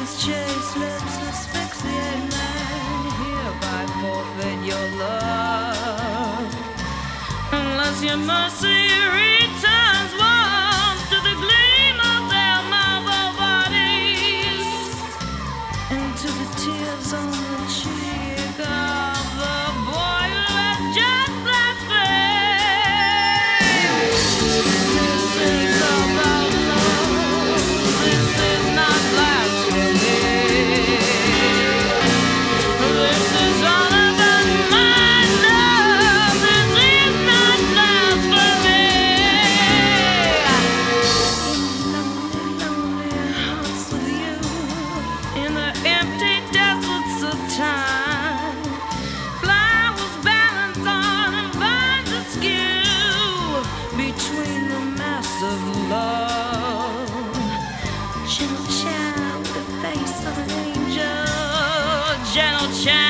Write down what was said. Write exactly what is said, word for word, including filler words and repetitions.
his chaste lips asphyxiate man, hereby forfeit your love. Unless your mercy returns once to the gleam of their marble bodies, and to the tears on the cheek of the boy who has just blasphemed. This is about love. This is not blasphemy. This is all about my love. This is not blasphemy. In lonely, lonely hearts with you, in the empty deserts of time, flowers balance on and vines askew between the mass of love. Gentle child with the face of an angel, gentle child.